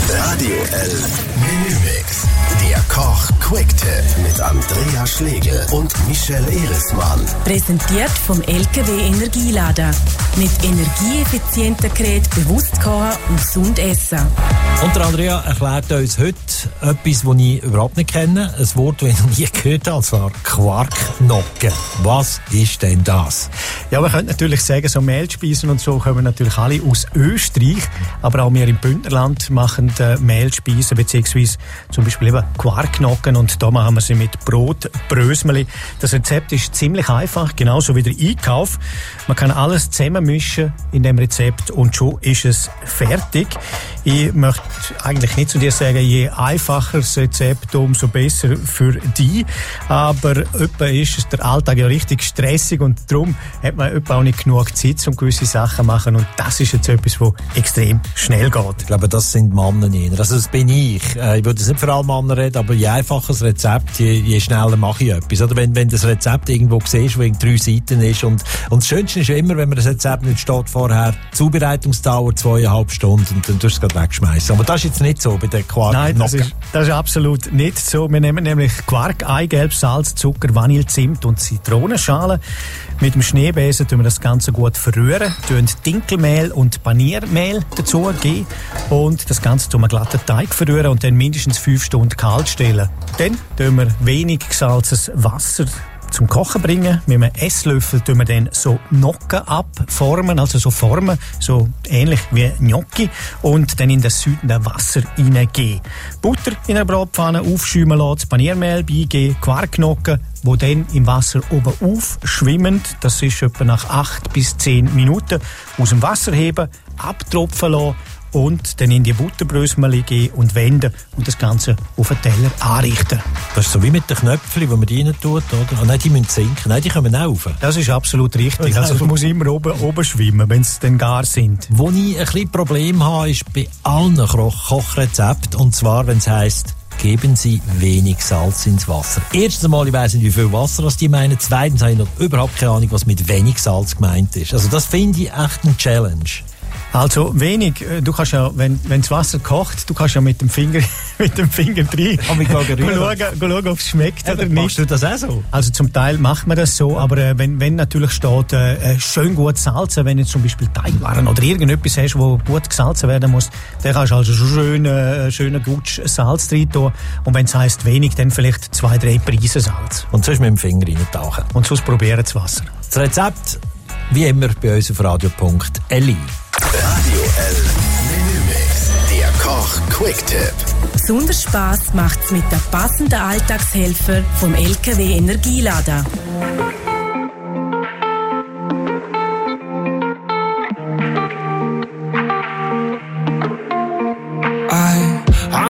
Radio L Menümix. Der Koch-Quick-Tipp mit Andrea Schlegel und Michelle Erismann. Präsentiert vom LKW Energielader. Mit energieeffizienten Geräten bewusst kochen und gesund essen. Und der Andrea erklärt uns heute etwas, das ich überhaupt nicht kenne. Ein Wort, das ich noch nie gehört habe, und zwar Quarknocken. Was ist denn das? Ja, man könnte natürlich sagen, so Mehlspeisen und so kommen natürlich alle aus Österreich. Aber auch wir im Bündnerland machen Mehlspeisen, beziehungsweise zum Beispiel eben Quarknocken. Und da machen wir sie mit Brotbrösmeli. Das Rezept ist ziemlich einfach, genauso wie der Einkauf. Man kann alles zusammenmischen in dem Rezept und schon ist es fertig. Ich möchte eigentlich nicht zu dir sagen, je einfacher das Rezept, umso besser für dich. Aber etwa ist es der Alltag ja richtig stressig und darum hat man etwa auch nicht genug Zeit, um gewisse Sachen zu machen. Und das ist jetzt etwas, was extrem schnell geht. Ich glaube, das sind Männer eher. Also das bin ich. Ich würde es nicht für alle Männer reden, aber je einfacher das Rezept, je schneller mache ich etwas. Oder wenn das Rezept irgendwo siehst, wo in 3 Seiten ist. Und das Schönste ist ja immer, wenn man das Rezept nicht steht vorher, Zubereitungsdauer 2,5 Stunden und dann tust du es gerade wegschmeißen. Aber das ist jetzt nicht so bei den Quarknocken. Nein, das ist absolut nicht so. Wir nehmen nämlich Quark, Eigelb, Salz, Zucker, Vanille, Zimt und Zitronenschale. Mit dem Schneebesen tun wir das Ganze gut verrühren, tun Dinkelmehl und Paniermehl dazu geben und das Ganze zu einem glatten Teig verrühren und dann mindestens 5 Stunden kalt stellen. Dann tun wir wenig gesalzenes Wasser zum Kochen bringen. Mit einem Esslöffel tun wir dann so Nocken abformen, also so Formen, so ähnlich wie Gnocchi, und dann in das südende Wasser hineingeben. Butter in einer Bratpfanne aufschäumen lassen, das Paniermehl beigeben, Quarknocken, die dann im Wasser oben aufschwimmen. Das ist etwa nach 8 bis 10 Minuten. Aus dem Wasser heben, abtropfen lassen und dann in die Butterbrösmeli geben und wenden und das Ganze auf einen Teller anrichten. Das ist so wie mit den Knöpfchen, die man die rein tut, oder? Oh nein, die müssen sinken. Nein, die kommen auch rauf. Das ist absolut richtig. Also es muss immer oben schwimmen, wenn es dann gar sind. Wo ich ein bisschen Problem habe, ist bei allen Kochrezepten. Und zwar, wenn es heisst, geben Sie wenig Salz ins Wasser. Erstens einmal, ich weiss nicht, wie viel Wasser das die meinen. Zweitens habe ich noch überhaupt keine Ahnung, was mit wenig Salz gemeint ist. Also das finde ich echt eine Challenge. Also wenig, du kannst ja, wenn das Wasser kocht, du kannst ja mit dem Finger rein schauen, ob es schmeckt oder nicht. Machst du das auch so? Also zum Teil macht man das so, aber wenn natürlich steht, schön gut salzen, wenn du zum Beispiel Teigwaren oder irgendetwas hast, wo gut gesalzen werden muss, dann kannst du also schon schönen Gutsch Salz rein tun. Und wenn es heisst wenig, dann vielleicht 2-3 Prise Salz. Und sonst mit dem Finger reintauchen. Und sonst probieren das Wasser. Das Rezept, wie immer, bei uns auf radio.li. Radio L Menümix. Der Koch-Quick-Tipp. Besonders Spass macht's mit den passenden Alltagshelfer vom LKW Energielader.